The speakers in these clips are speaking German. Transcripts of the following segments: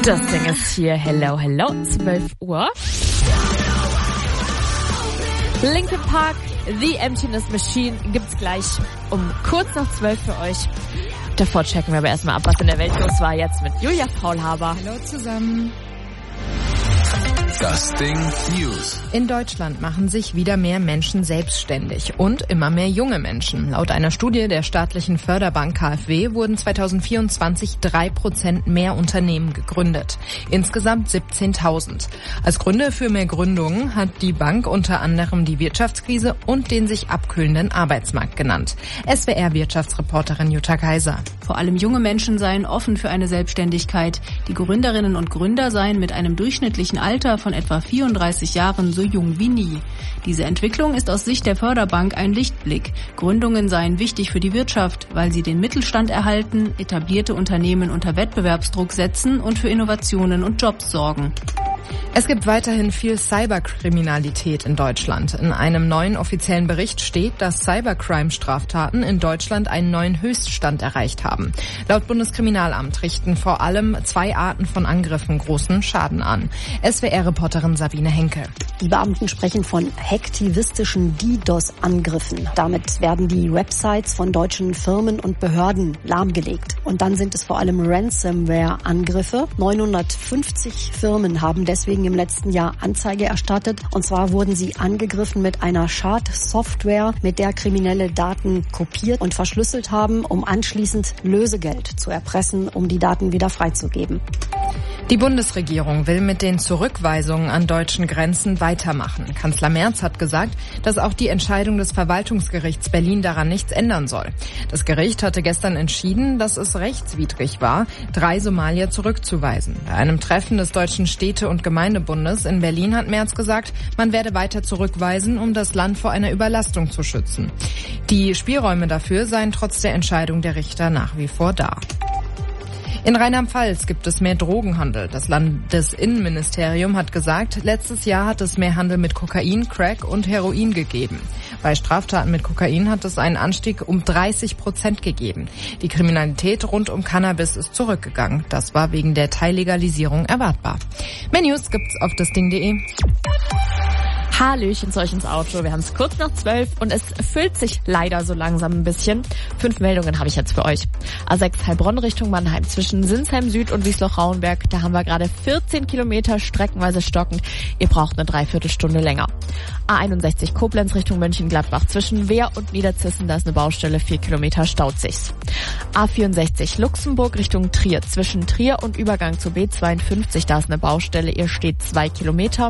Das Ding ist hier. Hello, 12 Uhr. Linkin Park, The Emptiness Machine gibt's gleich um kurz nach 12 für euch. Davor checken wir aber erstmal ab, was in der Welt los war, jetzt mit Julia Faulhaber. Hallo zusammen. Das Ding News. In Deutschland machen sich wieder mehr Menschen selbstständig und immer mehr junge Menschen. Laut einer Studie der staatlichen Förderbank KfW wurden 2024 3% mehr Unternehmen gegründet. Insgesamt 17.000. Als Gründe für mehr Gründungen hat die Bank unter anderem die Wirtschaftskrise und den sich abkühlenden Arbeitsmarkt genannt. SWR-Wirtschaftsreporterin Jutta Kaiser. Vor allem junge Menschen seien offen für eine Selbstständigkeit. Die Gründerinnen und Gründer seien mit einem durchschnittlichen Alter von etwa 34 Jahren so jung wie nie. Diese Entwicklung ist aus Sicht der Förderbank ein Lichtblick. Gründungen seien wichtig für die Wirtschaft, weil sie den Mittelstand erhalten, etablierte Unternehmen unter Wettbewerbsdruck setzen und für Innovationen und Jobs sorgen. Es gibt weiterhin viel Cyberkriminalität in Deutschland. In einem neuen offiziellen Bericht steht, dass Cybercrime-Straftaten in Deutschland einen neuen Höchststand erreicht haben. Laut Bundeskriminalamt richten vor allem 2 Arten von Angriffen großen Schaden an. SWR-Reporterin Sabine Henke. Die Beamten sprechen von hektivistischen DDoS-Angriffen. Damit werden die Websites von deutschen Firmen und Behörden lahmgelegt. Und dann sind es vor allem Ransomware-Angriffe. 950 Firmen haben deswegen im letzten Jahr Anzeige erstattet. Und zwar wurden sie angegriffen mit einer Schadsoftware, mit der Kriminelle Daten kopiert und verschlüsselt haben, um anschließend Lösegeld zu erpressen, um die Daten wieder freizugeben. Die Bundesregierung will mit den Zurückweisungen an deutschen Grenzen weitermachen. Kanzler Merz hat gesagt, dass auch die Entscheidung des Verwaltungsgerichts Berlin daran nichts ändern soll. Das Gericht hatte gestern entschieden, dass es rechtswidrig war, 3 Somalier zurückzuweisen. Bei einem Treffen des Deutschen Städte- und Gemeindebundes in Berlin hat Merz gesagt, man werde weiter zurückweisen, um das Land vor einer Überlastung zu schützen. Die Spielräume dafür seien trotz der Entscheidung der Richter nach wie vor da. In Rheinland-Pfalz gibt es mehr Drogenhandel. Das Landesinnenministerium hat gesagt, letztes Jahr hat es mehr Handel mit Kokain, Crack und Heroin gegeben. Bei Straftaten mit Kokain hat es einen Anstieg um 30% gegeben. Die Kriminalität rund um Cannabis ist zurückgegangen. Das war wegen der Teillegalisierung erwartbar. Mehr News gibt's auf dasding.de. Hallöchen zu euch ins Auto. Wir haben es kurz nach 12 und es füllt sich leider so langsam ein bisschen. 5 Meldungen habe ich jetzt für euch. A6 Heilbronn Richtung Mannheim zwischen Sinsheim Süd und Wiesloch-Rauenberg. Da haben wir gerade 14 Kilometer streckenweise stockend. Ihr braucht eine Dreiviertelstunde länger. A61 Koblenz Richtung Mönchengladbach zwischen Wehr und Niederzissen. Da ist eine Baustelle, 4 Kilometer staut sich's. A64 Luxemburg Richtung Trier zwischen Trier und Übergang zu B52. Da ist eine Baustelle. Ihr steht 2 Kilometer.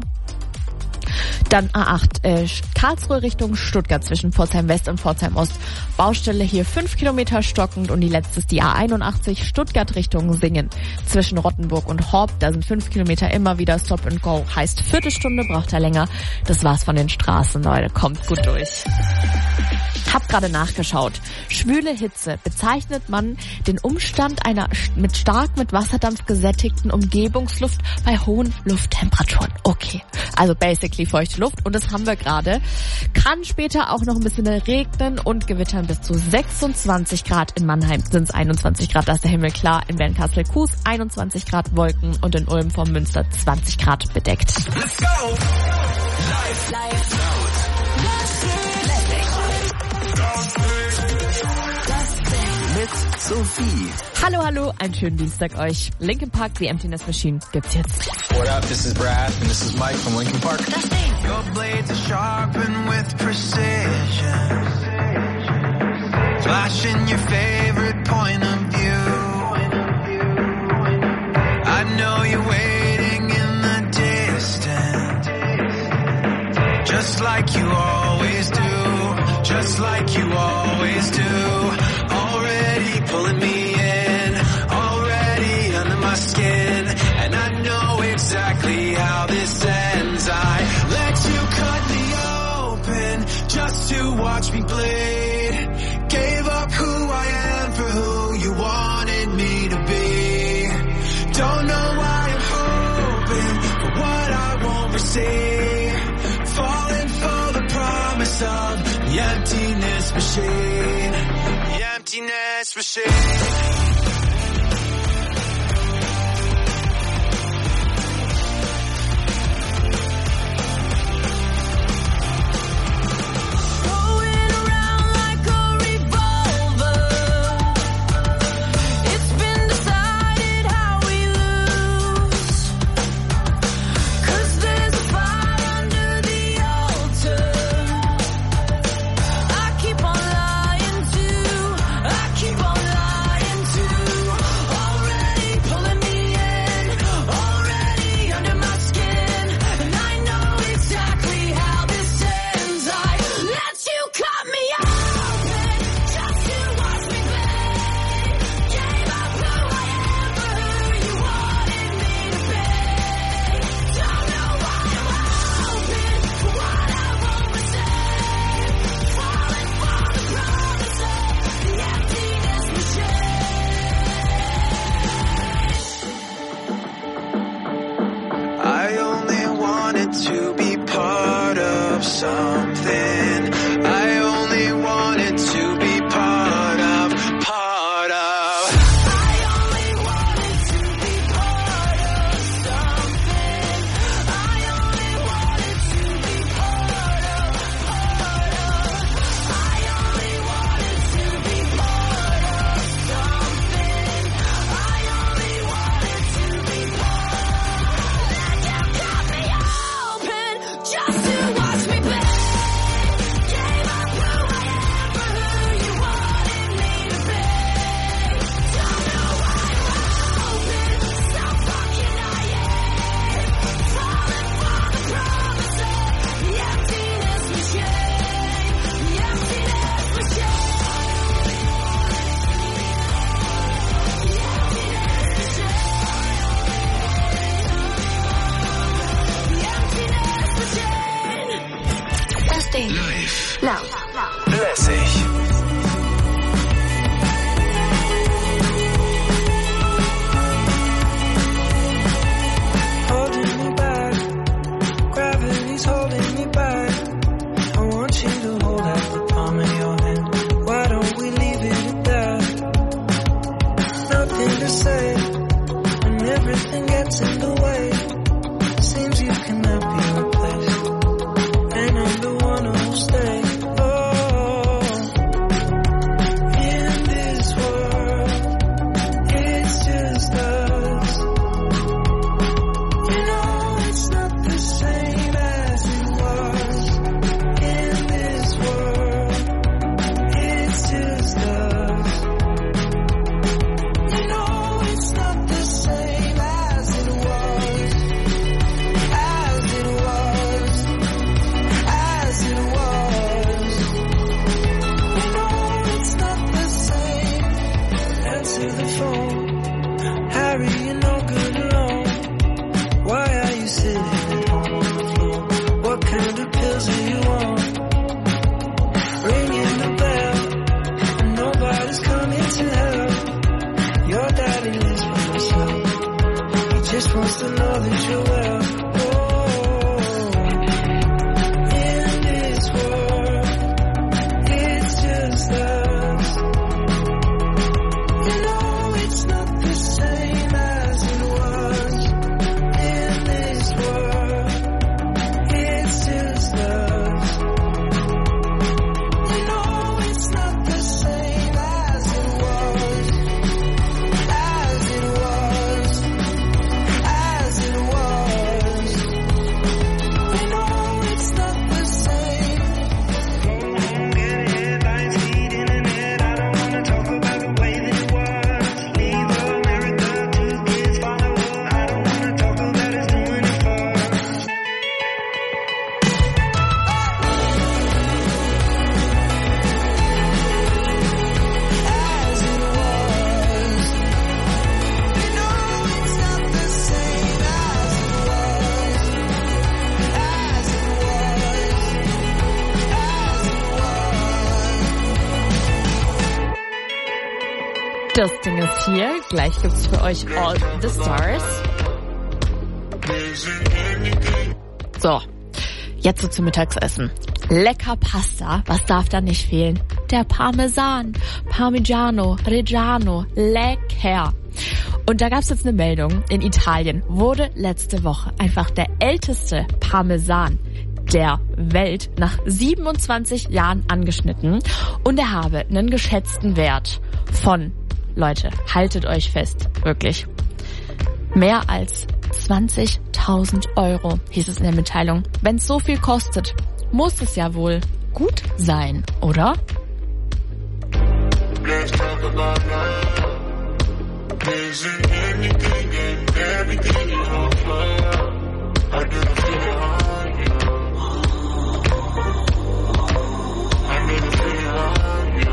Dann A8 Karlsruhe Richtung Stuttgart zwischen Pforzheim West und Pforzheim Ost. Baustelle hier 5 Kilometer stockend und die letzte ist die A81 Stuttgart Richtung Singen. Zwischen Rottenburg und Horb, da sind 5 Kilometer immer wieder Stop and Go. Heißt Viertelstunde, braucht er länger. Das war's von den Straßen, Leute. Kommt gut durch. Hab gerade nachgeschaut. Schwüle Hitze bezeichnet man den Umstand einer mit Wasserdampf gesättigten Umgebungsluft bei hohen Lufttemperaturen. Okay, also basically feuchte Luft und das haben wir gerade. Kann später auch noch ein bisschen regnen und gewittern bis zu 26 Grad. In Mannheim sind es 21 Grad, da ist der Himmel klar. In Bernkastel-Kues 21 Grad Wolken und in Ulm vor Münster 20 Grad bedeckt. Let's go! Live. Mit Sophie. Hallo, einen schönen Dienstag euch. Linkin Park, The Emptiness Machine gibt's jetzt. What up, this is Brad and this is Mike from Linkin Park. Das Ding. Your blades are sharpened with precision, flashing your favorite point of view. I know you're waiting in the distance, just like you always do, just like you always do. Already pulling me in, already under my skin, and I know exactly how this ends. I let you cut me open just to watch me bleed. Gave up who I am for who you wanted me to be. Don't know why I'm hoping for what I won't receive. Falling for the promise of the emptiness machine. The emptiness machine. Lässig. Holding me back, gravity's holding me back. I want you to hold out the palm of your hand. Why don't we leave it at that? Nothing to say when everything gets in the way. Seems you cannot be replaced, and I'm the one who'll stay. Oh, in this world, it's just us. You know it's not the same as it was. In this world, it's just us. You know it's not the same as it was. As it was. As it was. You know it's not the same. Answer the phone. Harry, you're no good alone. Why are you sitting at home on the floor? What kind of pills are you on? Ringing the bell, and nobody's coming to help. Your daddy lives for himself. He just wants to know that you're well. Oh, in this world, it's just us. You know it's not the same as it was. In this world, it's just us. You know it's not the same as it was. As it was. As it was. You know it's not the same. Go home, get headlines, feed internet. I don't wanna talk about the way that it was. Leave America, 2 kids follow up. I don't wanna talk about us doing it first. As it was. You know it's not the same as it was. As it was. As it was. Das Ding ist hier. Gleich gibt's für euch All the Stars. So, jetzt so zum Mittagsessen. Lecker Pasta, was darf da nicht fehlen? Der Parmesan, Parmigiano, Reggiano, lecker. Und da gab's jetzt eine Meldung, in Italien wurde letzte Woche einfach der älteste Parmesan der Welt nach 27 Jahren angeschnitten und er habe einen geschätzten Wert von, Leute, haltet euch fest, wirklich, mehr als 20.000 Euro, hieß es in der Mitteilung. Wenn es so viel kostet, muss es ja wohl gut sein, oder? Let's talk about love. Isn't anything and everything you offer? I didn't feel it on you. I didn't feel it on you.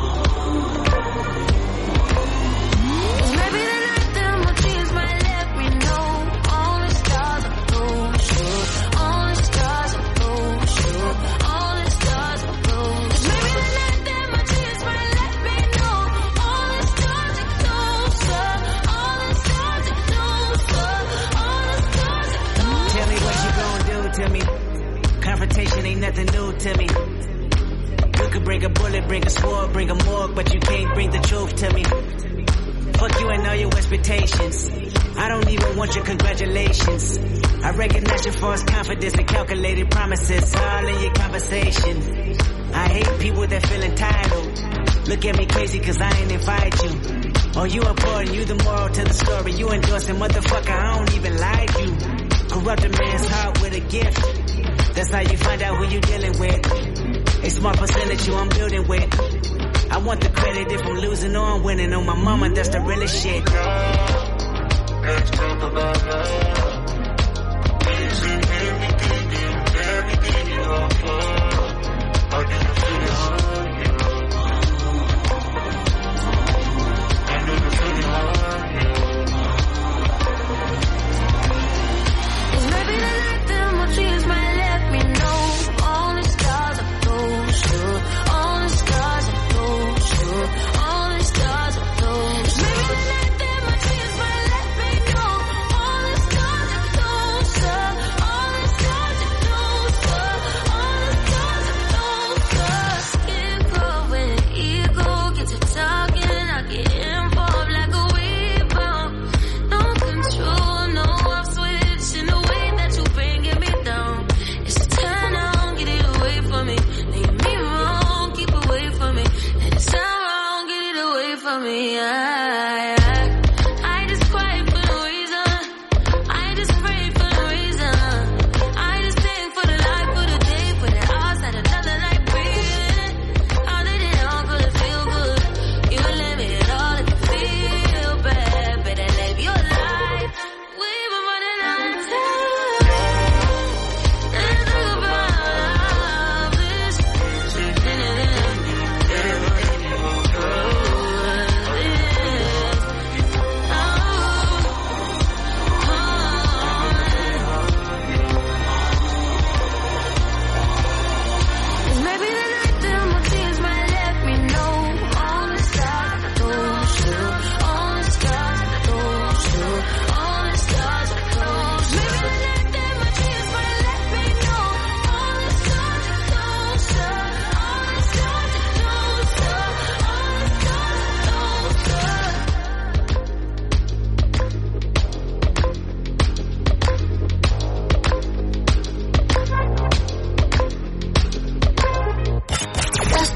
Maybe the night that my dreams might let me know. Only stars are those. Only stars are those. Only stars are those. Maybe the night that my dreams might let me know. Only stars are those. Only stars are those. Only stars are those. Tell me what you gon' do to me. Confrontation ain't nothing new to me. You could bring a bullet, bring a sword, bring a morgue, but you can't bring the truth to me. Fuck you and all your expectations. I don't even want your congratulations. I recognize your false confidence and calculated promises all in your conversation. I hate people that feel entitled. Look at me crazy cause I ain't invite you. Oh, you important, you the moral to the story. You endorsing, motherfucker, I don't even like you. Corrupt a man's heart with a gift. That's how you find out who you dealing with. A small percentage you I'm building with. I want the credit if I'm losing or I'm winning. On my mama, that's the realest shit. Let's talk about love. Isn't anything and everything you offer? I didn't feel it on you. I didn't feel it on you. Maybe the night that my dreams might let me know. Only stars are those.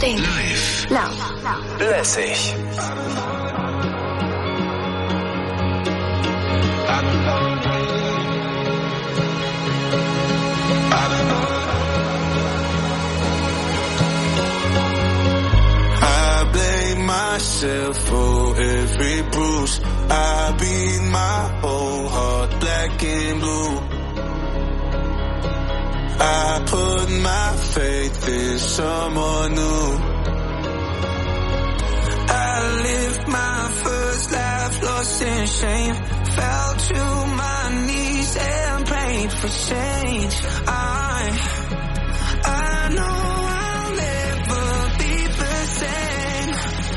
Live. Love. Lässig. I blame myself for every bruise. I beat my whole heart black and blue. I put my faith in someone new. I lived my first life lost in shame. Fell to my knees and prayed for change. I know I'll never be the same.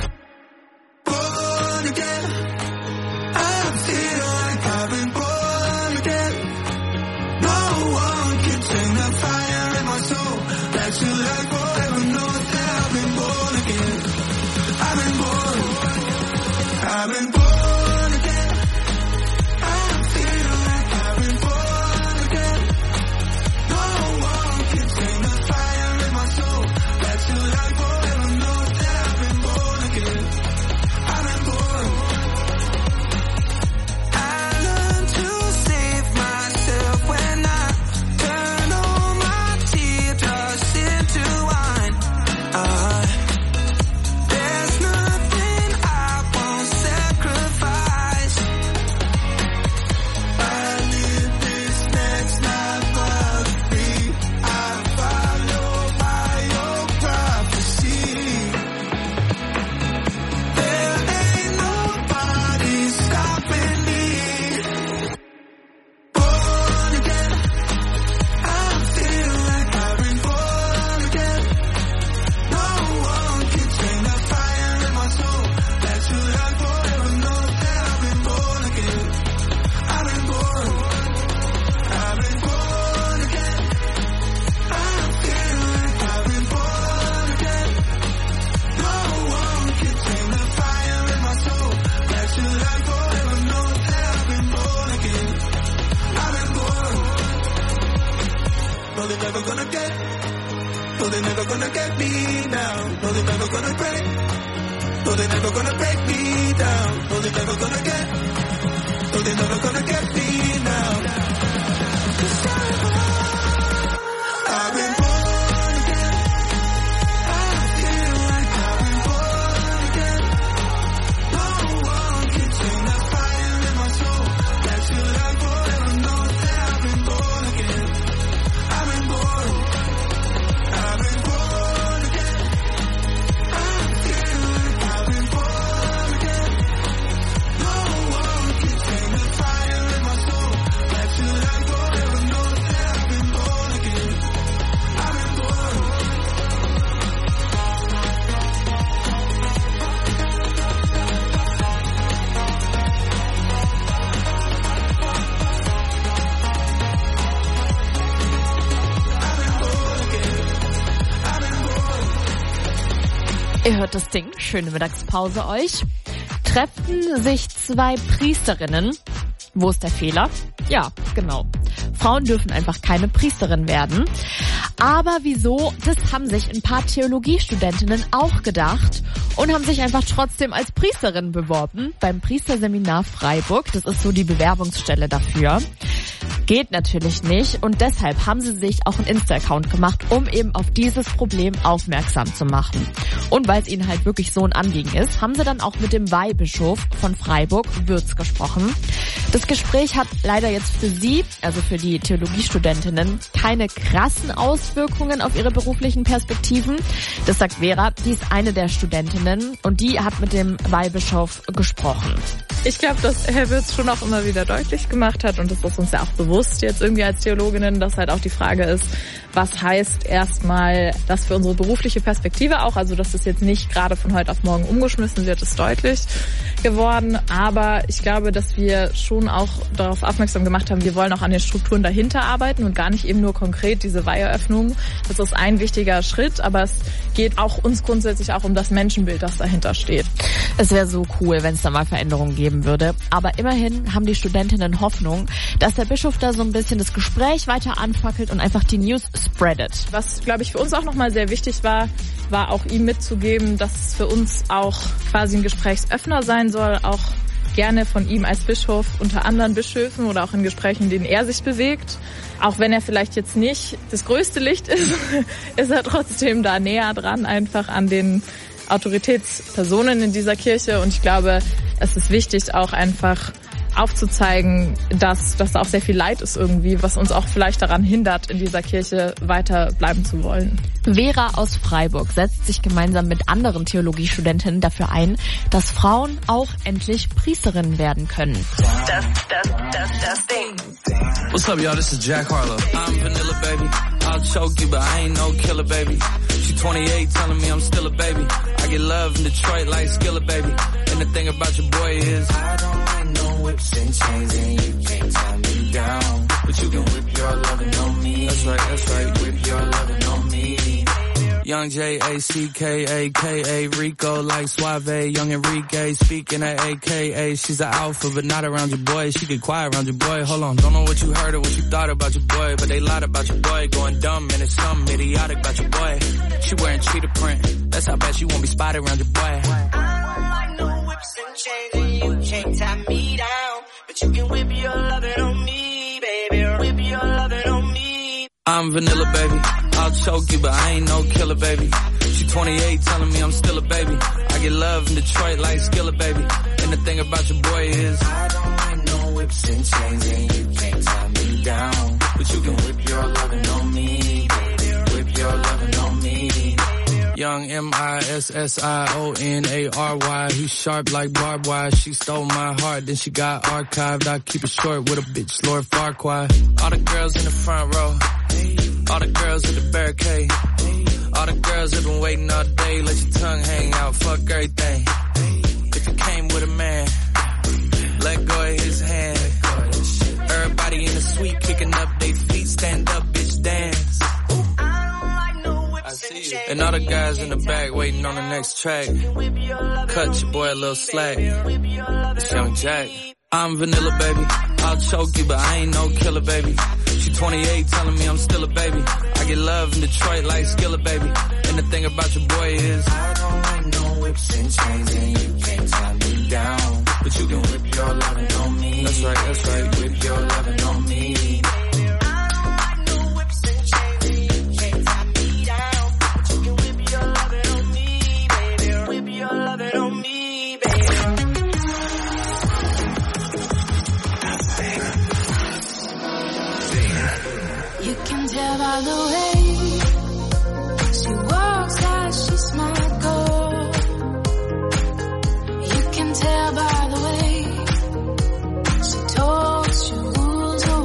Born again, I feel like I've been born again. No one can tame the fire in my soul. That's you like forever. Know that I've been born again. I've been born. I've been born again. I feel like I've been born again. No one can tame the fire in my soul. That's you like forever. Know that I've been born again. I've been born. I learned to save myself when I turn all my teardrops into wine. There's nothing I won't sacrifice. I live this next life of free. I follow by your prophecy. There ain't nobody stopping me. Born again, I feel like I've been born again. No one can tame the fire in my soul. That's you like forever. Know that I've been born again. I've been born. I've been born again. I feel like I've been born again. No one can tame the fire in my soul. That's you like forever. Know that I've been born again. I've been born. No, they're never gonna get. No, they're never gonna get me down. No, they're never gonna break. No, they're never gonna break me down. No, they're never gonna get. No, they're never gonna get me down. 'Cause I've been born again. I feel like I've been born again. No one can tame the fire in my soul. That's you like forever. Know that I've been born again. I've been born. I've been born again. I feel like I've been born again. No one can tame the fire in my soul. That's you like forever. Know that I've been born again. I've been born. Ihr hört das Ding. Schöne Mittagspause euch. Treffen sich zwei Priesterinnen. Wo ist der Fehler? Ja, genau. Frauen dürfen einfach keine Priesterin werden. Aber wieso? Das haben sich ein paar Theologiestudentinnen auch gedacht und haben sich einfach trotzdem als Priesterin beworben beim Priesterseminar Freiburg. Das ist so die Bewerbungsstelle dafür. Geht natürlich nicht und deshalb haben sie sich auch einen Insta-Account gemacht, um eben auf dieses Problem aufmerksam zu machen. Und weil es ihnen halt wirklich so ein Anliegen ist, haben sie dann auch mit dem Weihbischof von Freiburg, Würz, gesprochen. Das Gespräch hat leider jetzt für sie, also für die Theologiestudentinnen, keine krassen Auswirkungen auf ihre beruflichen Perspektiven. Das sagt Vera, die ist eine der Studentinnen und die hat mit dem Weihbischof gesprochen. Ich glaube, dass Herr Würz schon auch immer wieder deutlich gemacht hat und das ist uns ja auch bewusst jetzt irgendwie als Theologinnen, dass halt auch die Frage ist, was heißt erstmal das für unsere berufliche Perspektive auch, also dass das jetzt nicht gerade von heute auf morgen umgeschmissen wird, ist deutlich geworden, aber ich glaube, dass wir schon auch darauf aufmerksam gemacht haben, wir wollen auch an den Strukturen dahinter arbeiten und gar nicht eben nur konkret diese Weiheröffnung. Das ist ein wichtiger Schritt, aber es geht auch uns grundsätzlich auch um das Menschenbild, das dahinter steht. Es wäre so cool, wenn es da mal Veränderungen geben würde. Aber immerhin haben die Studentinnen Hoffnung, dass der Bischof da so ein bisschen das Gespräch weiter anfackelt und einfach die News spreadet. Was, glaube ich, für uns auch nochmal sehr wichtig war auch ihm mitzugeben, dass es für uns auch quasi ein Gesprächsöffner sein soll, auch gerne von ihm als Bischof unter anderen Bischöfen oder auch in Gesprächen, in denen er sich bewegt. Auch wenn er vielleicht jetzt nicht das größte Licht ist, ist er trotzdem da näher dran, einfach an den Autoritätspersonen in dieser Kirche. Und ich glaube, es ist wichtig, auch einfach aufzuzeigen, dass da auch sehr viel Leid ist irgendwie, was uns auch vielleicht daran hindert, in dieser Kirche weiter bleiben zu wollen. Vera aus Freiburg setzt sich gemeinsam mit anderen Theologiestudentinnen dafür ein, dass Frauen auch endlich Priesterinnen werden können. Das Ding. What's up, y'all? This is Jack Harlow. I'm vanilla, baby. I'll choke you, but I ain't no killer, baby. She 28, telling me I'm still a baby. I get love in Detroit like Skillet, baby. And the thing about your boy is I don't like no whips and chains, and you can't tie me down. But you can whip your lovin' on me. That's right. Whip your lovin' on me. Young J-A-C-K-A-K-A, Rico like Suave, young Enrique, speaking at AKA, she's an alpha, but not around your boy, she get quiet around your boy, hold on, don't know what you heard or what you thought about your boy, but they lied about your boy, going dumb, and it's something idiotic about your boy, she wearing cheetah print, that's how bad she won't be spotted around your boy. I don't like no whips and chains, and you can't tie me down, but you can whip your lovin' on me, baby, whip your lovin' on me. I'm vanilla, baby. I'll choke you, but I ain't no killer, baby. She 28, telling me I'm still a baby. I get love in Detroit like Skillet, baby. And the thing about your boy is I don't like no whips and chains, and you can't tie me down. But you can whip your lovin' on me, baby. Whip your lovin' on me. Young M-I-S-S-I-O-N-A-R-Y. He's sharp like barbed wire. She stole my heart, then she got archived. I keep it short with a bitch, Lord Farquaad. All the girls in the front row. All the girls at the barricade. All the girls have been waiting all day. Let your tongue hang out, fuck everything. If you came with a man, let go of his hand. Everybody in the suite kicking up their feet. Stand up, bitch, dance. I see you. And all the guys in the back waiting on the next track. Cut your boy a little slack. It's Young Jack. I'm vanilla, baby. I'll choke you, but I ain't no killer, baby. She 28, telling me I'm still a baby. I get love in Detroit like Skillet, baby. And the thing about your boy is I don't like no whips and chains, and you can't tie me down. But you can whip your lovin' on me. That's right. Whip your lovin' on me. Tell by the way she walks like she's my girl. You can tell by the way she talks, she rules her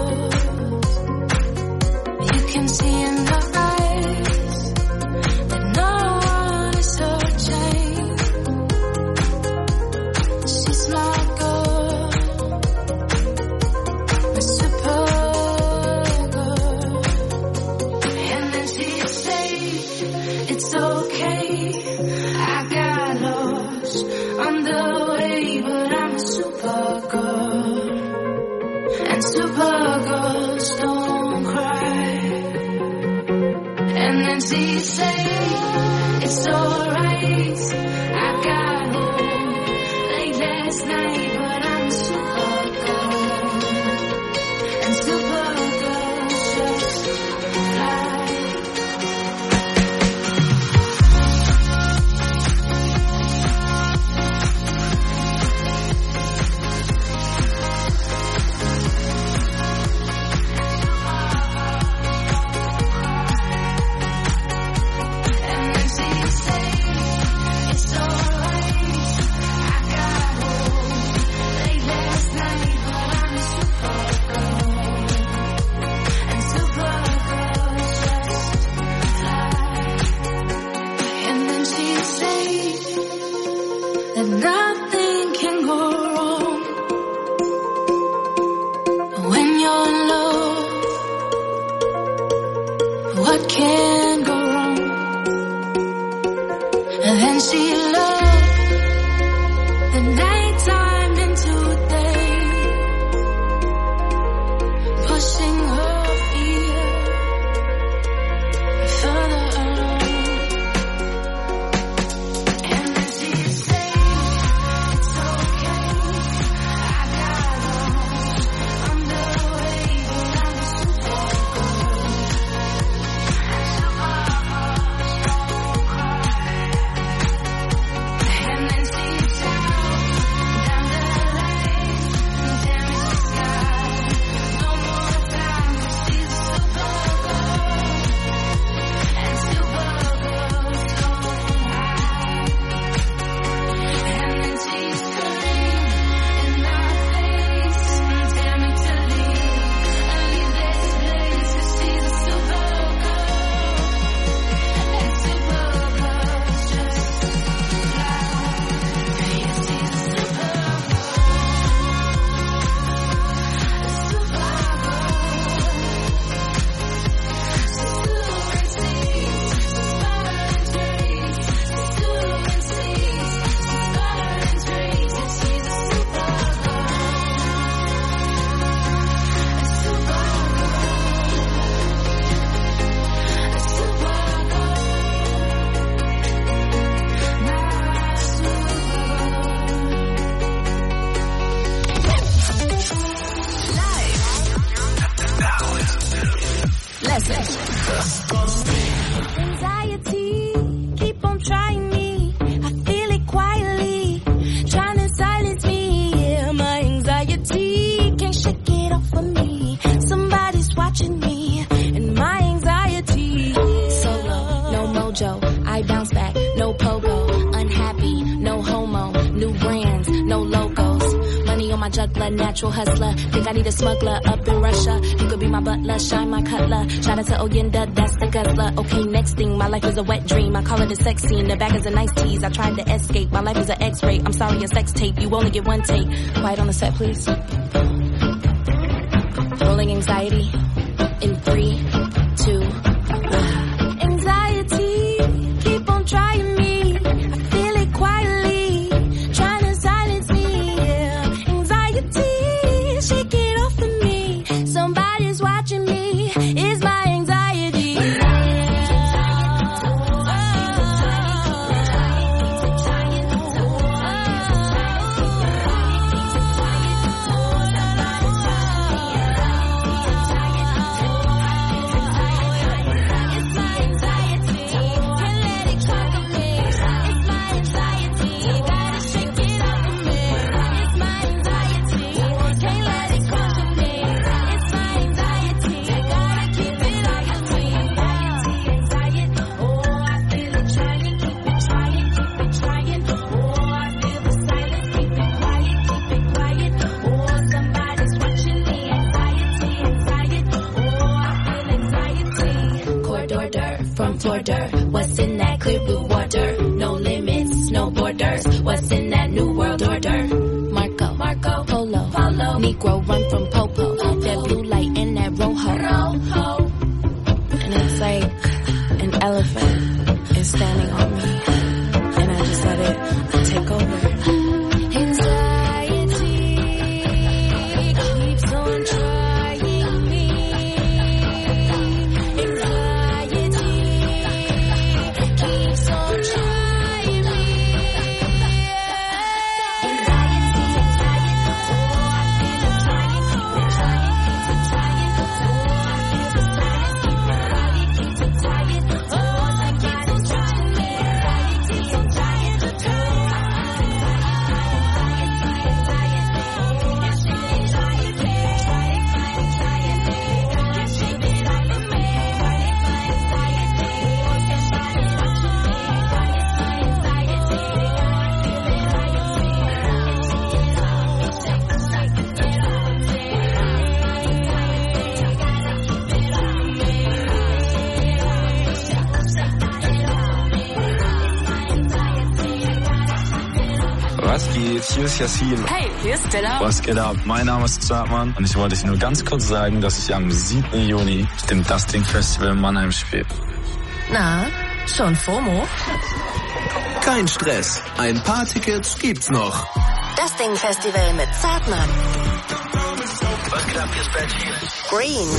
world. You can see in her eyes that no one is her chain. She's my girl, my super. It's okay, I got lost on the way, but I'm a super girl, and super girls don't cry. And then she said, it's alright, I got home late last night, but I'm a super girl, and super girls just fly. Nothing can go wrong when you're in love. What can go wrong? And then she loved a natural hustler. Think I need a smuggler up in Russia. You could be my butler, shine my cutler. Shout out to Oyenda, that's the guzzler. Okay, next thing, my life is a wet dream. I call it a sex scene, the bag is a nice tease. I tried to escape, my life is an X-ray. I'm sorry, a sex tape, you only get one take. Quiet on the set, please. Rolling anxiety in 3, 2, 1. Anxiety, keep on trying me. I feel it quietly, trying to silence me. Yeah. Anxiety, shake it off of me. Somebody's watching me. It's my anxiety. From border, what's in that clear blue water? No limits, no borders. What's in that new world order? Marco, Polo, Negro run from Popo. That blue light in that Rojo. And it's like an elephant is standing on me, and I just let it take over. Anxiety keeps on trying me. Was geht? Hier ist Yassin. Hey, hier ist Stella. Was geht ab? Mein Name ist Zartmann und ich wollte euch nur ganz kurz sagen, dass ich am 7. Juni dem Das Ding Festival in Mannheim spiele. Na, schon FOMO? Kein Stress. Ein paar Tickets gibt's noch. Das Ding Festival mit Zartmann. Was klappt jetzt bei dir? Green.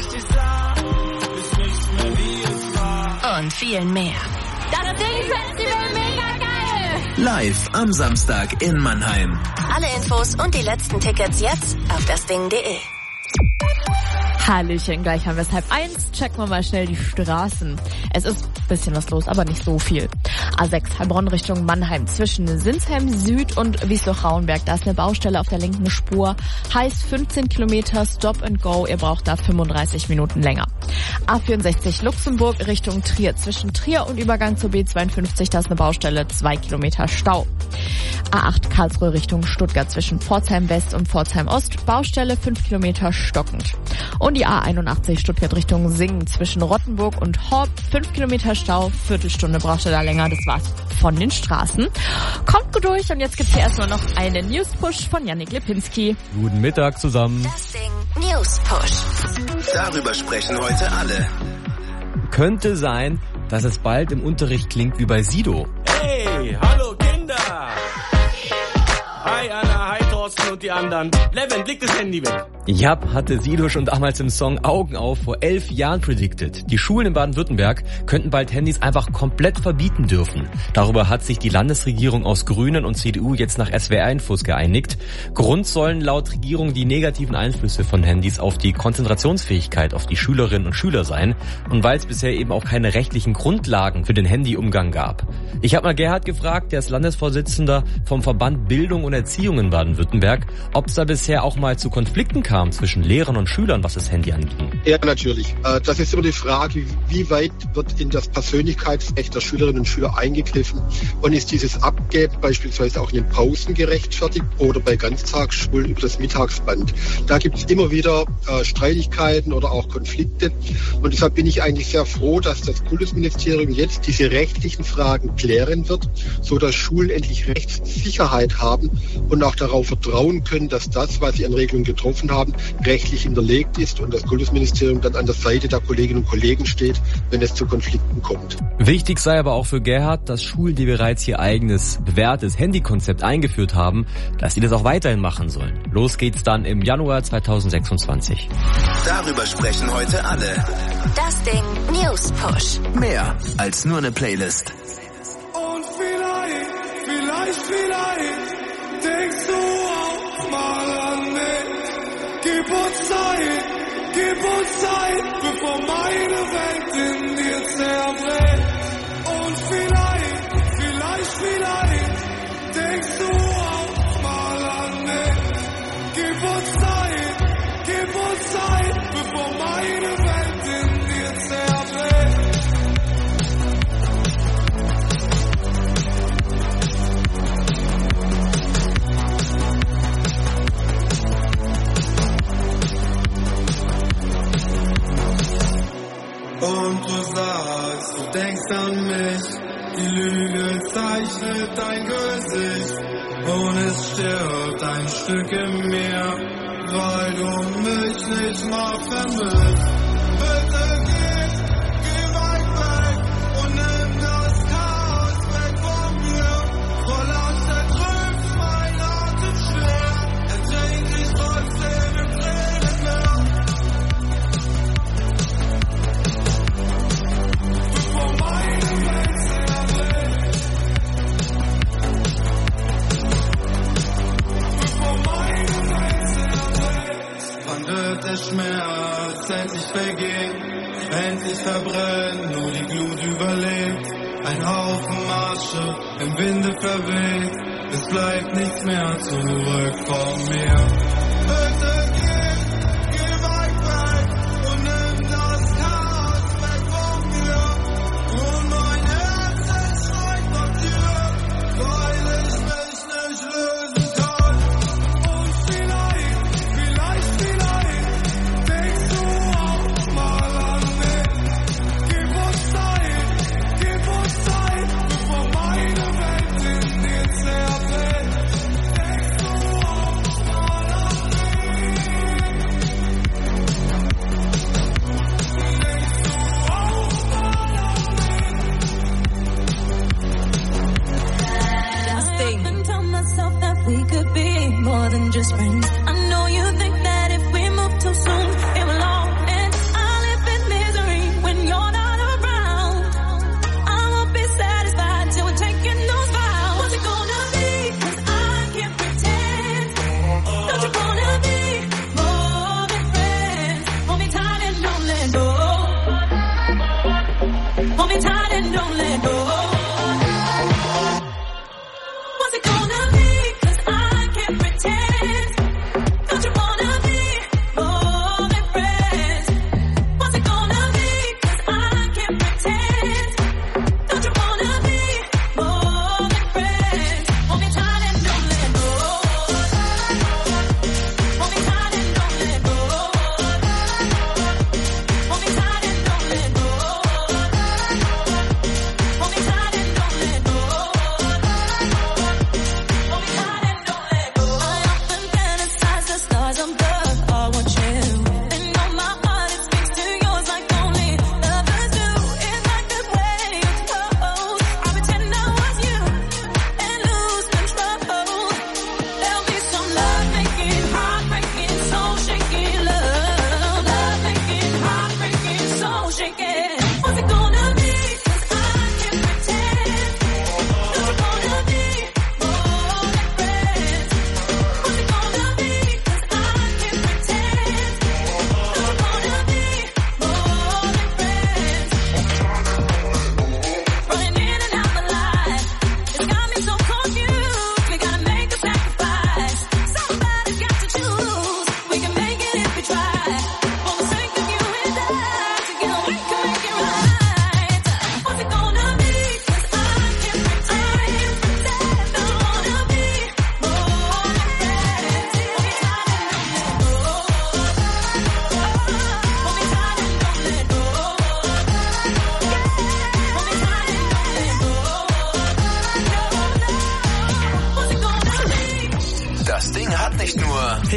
Und viel mehr. Das Ding Festival, mega geil! Live am Samstag in Mannheim. Alle Infos und die letzten Tickets jetzt auf dasding.de. Hallöchen, gleich haben wir es 12:30. Checken wir mal schnell die Straßen. Es ist ein bisschen was los, aber nicht so viel. A6 Heilbronn Richtung Mannheim zwischen Sinsheim Süd und Wiesloch-Rauenberg. Da ist eine Baustelle auf der linken Spur. Heißt 15 Kilometer Stop and Go. Ihr braucht da 35 Minuten länger. A64 Luxemburg Richtung Trier. Zwischen Trier und Übergang zur B52. Da ist eine Baustelle. 2 Kilometer Stau. A8 Karlsruhe Richtung Stuttgart zwischen Pforzheim West und Pforzheim Ost. Baustelle 5 Kilometer stockend. Und die A81 Stuttgart Richtung Singen zwischen Rottenburg und Horb. 5 Kilometer Stau. Viertelstunde braucht ihr da länger. Das war's von den Straßen. Kommt gut durch und jetzt gibt's hier erstmal noch einen News-Push von Yannick Lipinski. Guten Mittag zusammen. Das Ding News-Push. Darüber sprechen heute alle. Könnte sein, dass es bald im Unterricht klingt wie bei Sido. Hey, hallo Kinder! Hi Anna, hi Thorsten und die anderen. Levent, leg das Handy weg. Ja, hatte Sido schon damals im Song Augen auf vor 11 Jahren predicted. Die Schulen in Baden-Württemberg könnten bald Handys einfach komplett verbieten dürfen. Darüber hat sich die Landesregierung aus Grünen und CDU jetzt nach SWR-Infos geeinigt. Grund sollen laut Regierung die negativen Einflüsse von Handys auf die Konzentrationsfähigkeit auf die Schülerinnen und Schüler sein. Und weil es bisher eben auch keine rechtlichen Grundlagen für den Handyumgang gab. Ich habe mal Gerhard gefragt, der ist Landesvorsitzender vom Verband Bildung und Erziehung in Baden-Württemberg. Baden-Württemberg, ob es da bisher auch mal zu Konflikten kam zwischen Lehrern und Schülern, was das Handy angeht. Ja, natürlich. Das ist immer die Frage, wie weit wird in das Persönlichkeitsrecht der Schülerinnen und Schüler eingegriffen und ist dieses Abgeben beispielsweise auch in den Pausen gerechtfertigt oder bei Ganztagsschulen über das Mittagsband. Da gibt es immer wieder Streitigkeiten oder auch Konflikte und deshalb bin ich eigentlich sehr froh, dass das Kultusministerium jetzt diese rechtlichen Fragen klären wird, so dass Schulen endlich Rechtssicherheit haben und auch darauf vertrauen können, dass das, was sie an Regelungen getroffen haben, rechtlich hinterlegt ist und das Kultusministerium dann an der Seite der Kolleginnen und Kollegen steht, wenn es zu Konflikten kommt. Wichtig sei aber auch für Gerhard, dass Schulen, die bereits ihr eigenes bewährtes Handykonzept eingeführt haben, dass sie das auch weiterhin machen sollen. Los geht's dann im Januar 2026. Darüber sprechen heute alle. Das Ding News Push. Mehr als nur eine Playlist. Und vielleicht denkst du auch mal an mich. Gib uns Zeit, bevor meine Welt in dir zerbricht. Und vielleicht denkst du auch mal an mich. Gib uns Zeit, bevor meine Welt in dir zerbricht. Und du sagst, du denkst an mich, die Lüge zeichnet dein Gesicht und es stirbt ein Stück in mir, weil du mich nicht mal vermisst. Bitte geh weit weg und nimm das Chaos weg von mir, vor Last ertrümpft mein Atem schwer, ertränkt dich trotzdem im Tränenmeer. Wann wird der Schmerz endlich vergehen, endlich verbrennen, nur die Glut überlebt. Ein Haufen Asche im Winde verweht, es bleibt nichts mehr zurück von mir. Bitte geh weit weg und nimm das Chaos weg von mir. Und mein Herz schreit nach dir, weil ich mich nicht lösen kann. Und vielleicht denkst du auch mal an mich. Gib uns Zeit, bevor meine Welt in dir zerbricht. Denkst du auch mal an mich.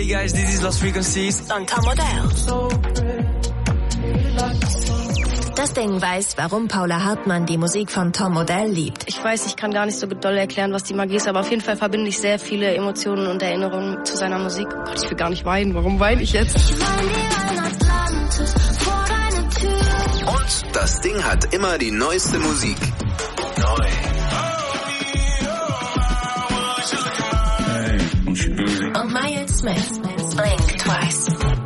Hey guys, this is Lost Frequencies. Und Tom Odell. Das Ding weiß, warum Paula Hartmann die Musik von Tom Odell liebt. Ich weiß, ich kann gar nicht so doll erklären, was die Magie ist, aber auf jeden Fall verbinde ich sehr viele Emotionen und Erinnerungen zu seiner Musik. Oh Gott, ich will gar nicht weinen. Warum weine ich jetzt? Und das Ding hat immer die neueste Musik. Neu. Und Miles Smith, Blink Twice.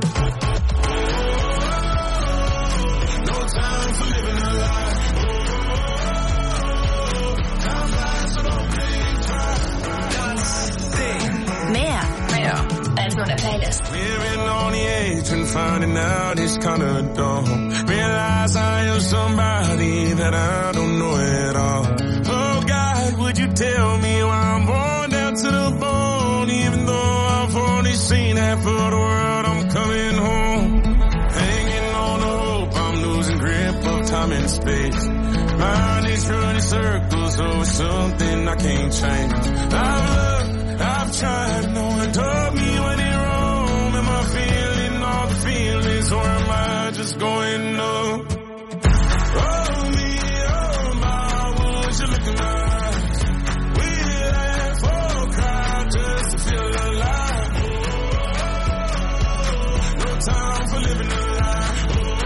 Mehr als nur eine Playlist. Living on the edge and finding out it's kinda dumb. Realize I am somebody that I don't know at all. Oh God, would you tell me why I'm born down to the bone? Even though I've only seen half of the world, I'm coming home. Hanging on the hope, I'm losing grip of time and space. Mind is running circles over something I can't change. I've looked, I've tried, no one told me when it wrong. Am I feeling all the feelings, or am I just going numb? Oh me, oh my, would you look in my eyes? We laugh or cry just to feel alive. No time for living a lie.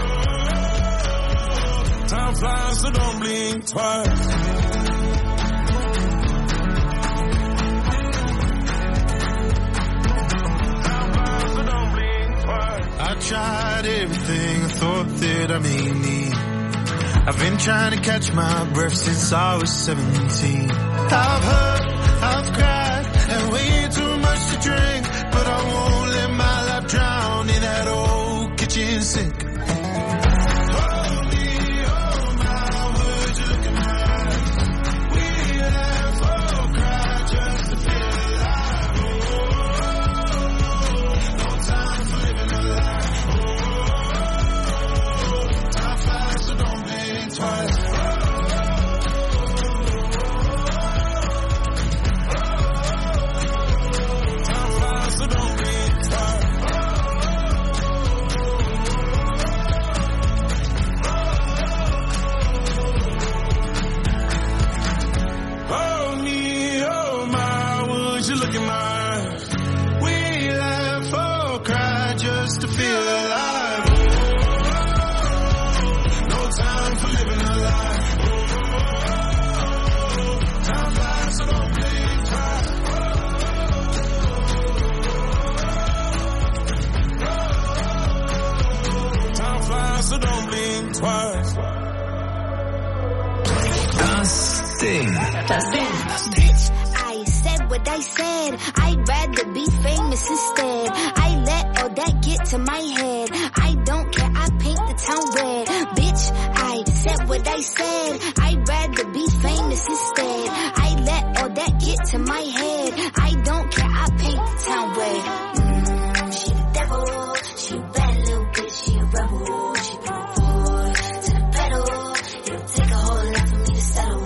Time flies, so don't blink twice. I tried everything I thought that I may need. I've been trying to catch my breath since I was 17. I've hurt, I've cried, and way too much to drink, but I won't let my life drown in that old kitchen sink. Bitch, I said what I said. I'd rather be famous instead. I let all that get to my head. I don't care, I paint the town red. Bitch, I said what I said. I'd rather be famous instead. I let all that get to my head. I don't care, I paint the town red. She the devil, she a bad little bitch, she a rebel. She put her foot to the pedal. It'll take a whole lot for me to settle.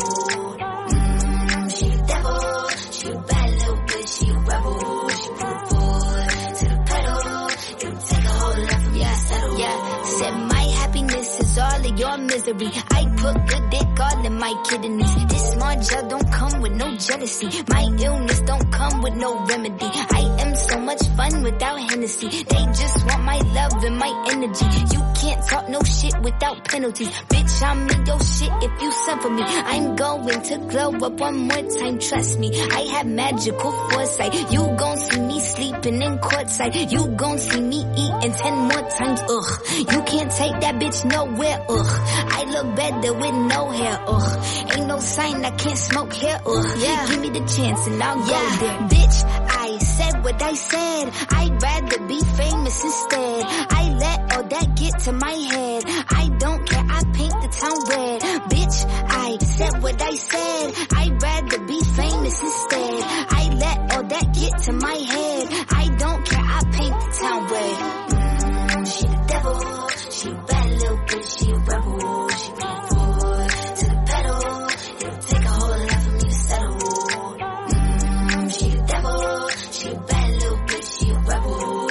Your misery, I put good dick all in my kidneys. This small gel don't come with no jealousy. My illness don't come with no remedy. I am so much fun without Hennessy. They just want my love and my energy. You can't talk no shit without penalties. Bitch, I'm in your shit if you suffer me. I'm going to glow up one more time, trust me. I have magical foresight. You gon' see me sleeping in courtside. You gon' see me eating 10 more times, ugh. You can't take that bitch nowhere, ugh. I look better with no hair, ugh. Ain't no sign I can't smoke here, ugh. Yeah. Give me the chance and I'll go there. Bitch, I said what I said. I'd rather be famous instead. I let all that get to my head. I don't care, I paint the town red. Bitch, I said what I said. I'd rather be famous instead. I let all that get to my head. I don't care, I paint the town red. She the devil, she a bad little bitch, she a rebel. She put her foot to the pedal. It'll take a whole lot for me to settle. She the devil, she a bad little bitch, she a rebel.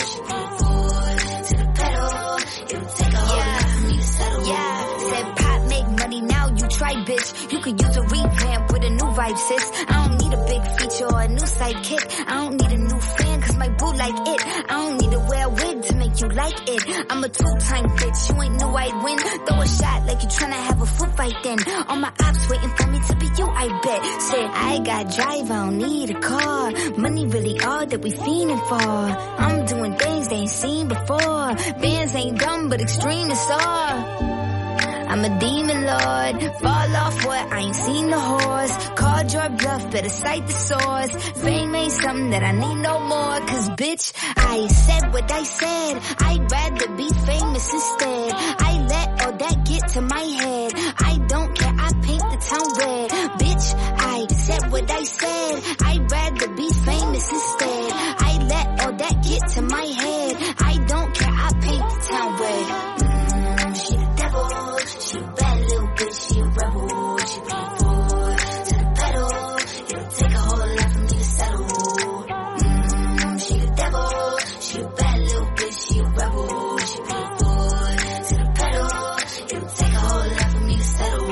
wife, sis. I don't need a big feature or a new sidekick. I don't need a new fan, cause my boo like it. I don't need to wear a wig to make you like it. I'm a two-time bitch, you ain't know I'd win. Throw a shot like you tryna have a foot fight then. All my ops waiting for me to be you, I bet. Said, I got drive, I don't need a car. Money really all that we fiending for. I'm doing things they ain't seen before. Bands ain't dumb, but extreme is all. I'm a demon lord, fall off what, I ain't seen the horse. Called your bluff, better cite the source. Fame ain't something that I need no more. Cause bitch, I said what I said. I'd rather be famous instead. I let all that get to my head. I don't care, I paint the town red. Bitch, I said what I said. I'd rather be famous instead. I let all that get to my head. I don't care, I paint the town red. She the devil, she a bad little bitch, she a rebel, she put forward to the pedal. It'll take a whole lot for me to settle. She the devil, she a bad little bitch, she a rebel, she put forward to the pedal. It'll take a whole lot for me to settle.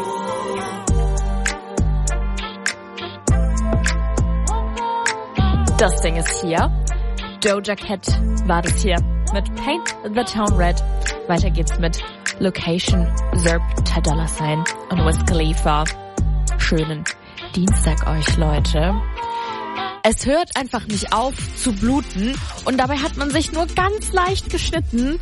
Das Ding ist hier. Doja Cat war das hier mit Paint the Town Red. Weiter geht's mit Location, Zerb, $10 und Wiz Khalifa. Schönen Dienstag euch, Leute. Es hört einfach nicht auf zu bluten und dabei hat man sich nur ganz leicht geschnitten.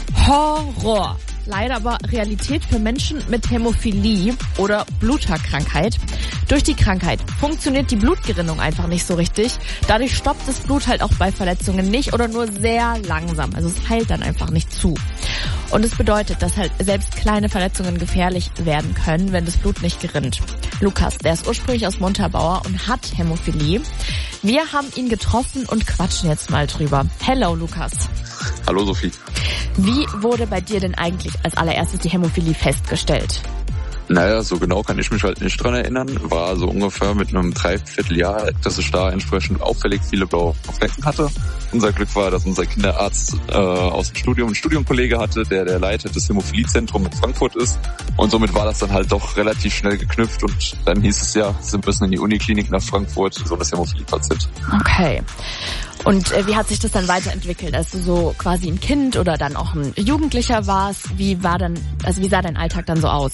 Horror. Leider aber Realität für Menschen mit Hämophilie oder Bluterkrankheit. Durch die Krankheit funktioniert die Blutgerinnung einfach nicht so richtig. Dadurch stoppt das Blut halt auch bei Verletzungen nicht oder nur sehr langsam. Also es heilt dann einfach nicht zu. Und es bedeutet, dass halt selbst kleine Verletzungen gefährlich werden können, wenn das Blut nicht gerinnt. Lukas, der ist ursprünglich aus Montabaur und hat Hämophilie. Wir haben ihn getroffen und quatschen jetzt mal drüber. Hello, Lukas. Hallo, Sophie. Wie wurde bei dir denn eigentlich als allererstes die Hämophilie festgestellt? Naja, so genau kann ich mich halt nicht dran erinnern. War so ungefähr mit einem Dreivierteljahr, dass ich da entsprechend auffällig viele blaue Flecken hatte. Unser Glück war, dass unser Kinderarzt aus dem Studium einen Studienkollege hatte, der Leiter des Hämophiliezentrums in Frankfurt ist. Und somit war das dann halt doch relativ schnell geknüpft. Und dann hieß es ja, Sie müssen in die Uniklinik nach Frankfurt, so das Hämophiliepatient. Okay. Und wie hat sich das dann weiterentwickelt, als du so quasi ein Kind oder dann auch ein Jugendlicher warst? Wie sah dein Alltag dann so aus?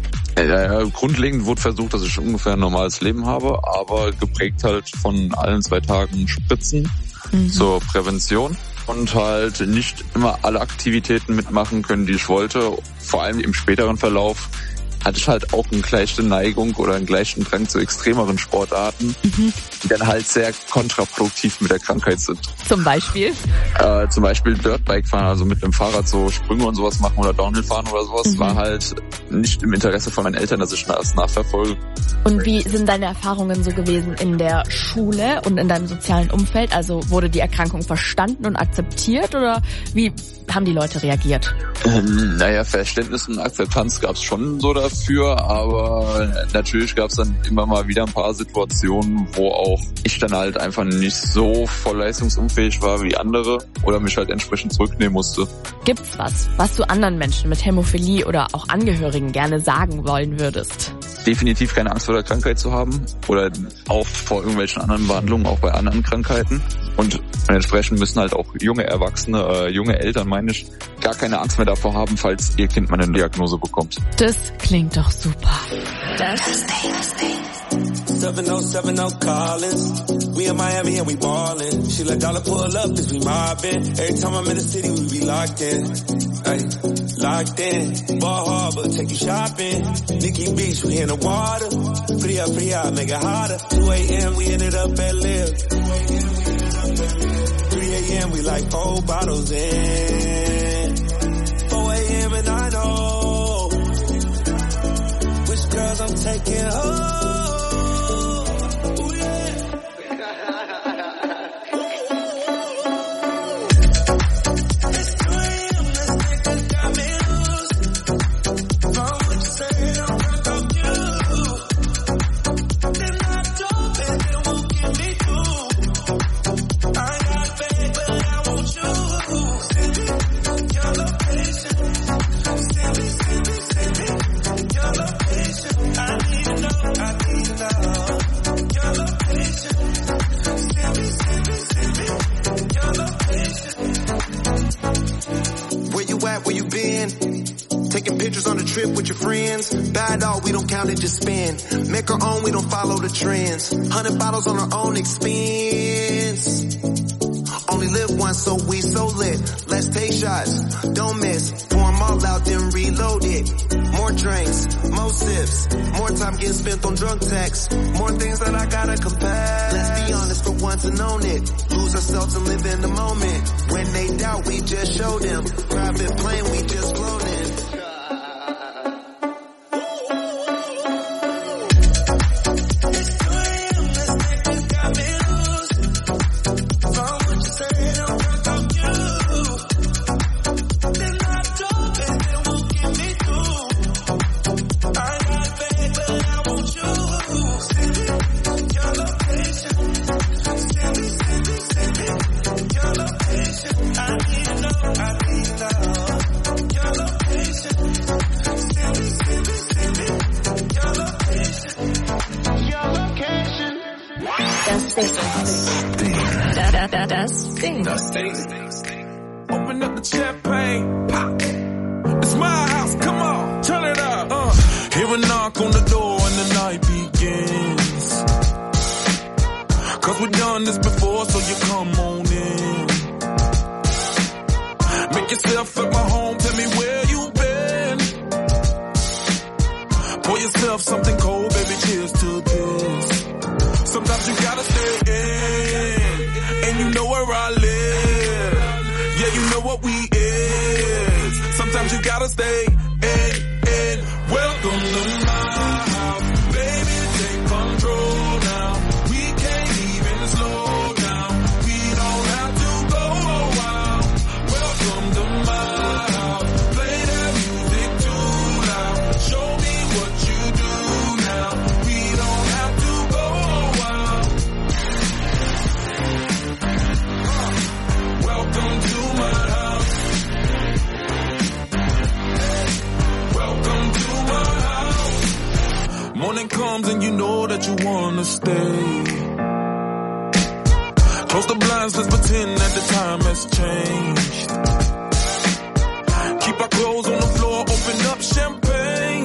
Ja, grundlegend wurde versucht, dass ich ungefähr ein normales Leben habe, aber geprägt halt von allen 2 Tagen Spritzen zur Prävention und halt nicht immer alle Aktivitäten mitmachen können, die ich wollte. Vor allem im späteren Verlauf hatte ich halt auch eine gleiche Neigung oder einen gleichen Drang zu extremeren Sportarten, die dann halt sehr kontraproduktiv mit der Krankheit sind. Zum Beispiel? Zum Beispiel Dirtbike fahren, also mit dem Fahrrad so Sprünge und sowas machen oder Downhill fahren oder sowas, war halt nicht im Interesse von meinen Eltern, dass ich das nachverfolge. Und wie sind deine Erfahrungen so gewesen in der Schule und in deinem sozialen Umfeld? Also wurde die Erkrankung verstanden und akzeptiert oder wie haben die Leute reagiert? Naja, Verständnis und Akzeptanz gab es schon so dafür, aber natürlich gab es dann immer mal wieder ein paar Situationen, wo auch ich dann halt einfach nicht so voll leistungsunfähig war wie andere oder mich halt entsprechend zurücknehmen musste. Gibt's was du anderen Menschen mit Hämophilie oder auch Angehörigen gerne sagen wollen würdest? Definitiv keine Angst vor der Krankheit zu haben oder auch vor irgendwelchen anderen Behandlungen, auch bei anderen Krankheiten. Und entsprechend müssen halt auch junge Erwachsene, junge Eltern, meine ich, gar keine Angst mehr davor haben, falls ihr Kind mal eine Diagnose bekommt. Das klingt doch super. Das 707 Collins. We in Miami and we ballin'. She let dollar pull up as we mobbin'. Every time I'm in the city, we be locked in. Ay, locked in. Ball Harbor, take you shopping. Nikki Beach, we in the water. Free up, make it hotter. 2 a.m. we ended up at Live. 3 a.m. we like 4 bottles in. 4 a.m. and I know which girls I'm taking home. I need where you been? Taking pictures on the trip with your friends. Buy it all, we don't count it, just spend. Make our own, we don't follow the trends. 100 bottles on our own expense. Only live once, so we so lit. Let's take shots, don't miss. Pour 'em all out, then reload it. More drinks, more sips. More time getting spent on drunk texts. More things that I gotta compare. Let's be honest for once and own it. Lose ourselves and live in the moment. When they doubt, we just show them. Private plane, we just float in. Open up the champagne, pop. It's my house, come on, turn it up. Hear a knock on the door and the night begins. 'Cause we've done this before, so you come on in. Make yourself at my home, tell me where you've been. Pour yourself something cold, baby, cheers to this. Sometimes you gotta stay in, and you know where I live. Yeah, you know what we is. Sometimes you gotta stay in. Welcome to my house, baby, take control now. We can't even slow down. We don't have to go a while. Welcome to my house, play that music too loud. Show me what you do now. We don't have to go a while. Welcome to my house. Welcome to my house. Morning comes and you know that you wanna stay. Close the blinds, let's pretend that the time has changed. Keep our clothes on the floor, open up champagne.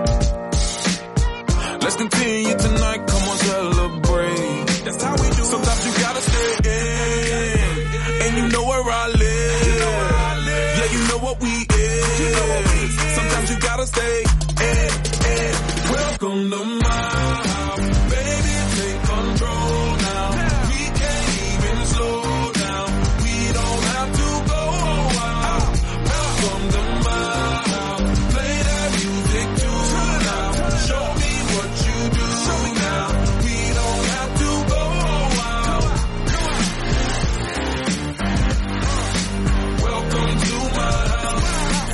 Let's continue tonight, come on, celebrate. That's how we do. Sometimes you gotta stay in, and you know where I live. Yeah, you know what we is. Sometimes you gotta stay in. Welcome to my house, baby, take control now. We can't even slow down. We don't have to go a while. Welcome to my house, play that music too loud. Show me what you do now. We don't have to go a while. Welcome to my house.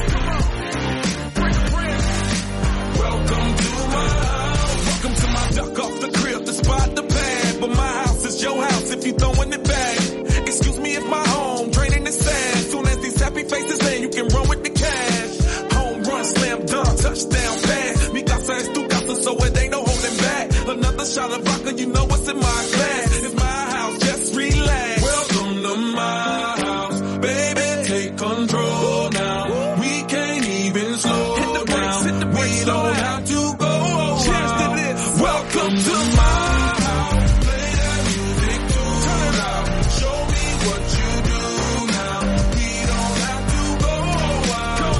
Welcome to my house. Welcome to my duck off the crib, the spot, the pad. But my house is your house if you throwing it back. Excuse me if my home draining the sand. Soon as these happy faces in, you can run with the cash. Home run, slam dunk, touchdown pass. Mi casa es tu casa, so it ain't no holding back. Another shot of vodka, you know what's in my glass. It's my house, just relax. Welcome to my house, baby, take control now. We can't even slow down. We don't have to go a while. Welcome to my house, play that music too loud. Show me what you do now. We don't have to go a while.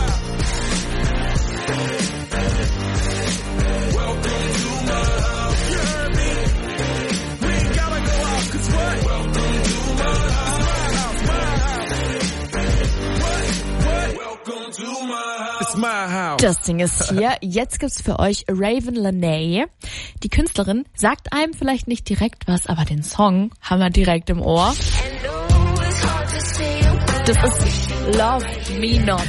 Welcome to my house. You heard me? We ain't gotta go out, 'cause what? Welcome to my house. What? Welcome to my house. It's my house. Das Ding ist hier. Jetzt gibt's für euch Raven Lenae. Die Künstlerin sagt einem vielleicht nicht direkt was, aber den Song haben wir direkt im Ohr. Das ist Love Me Not.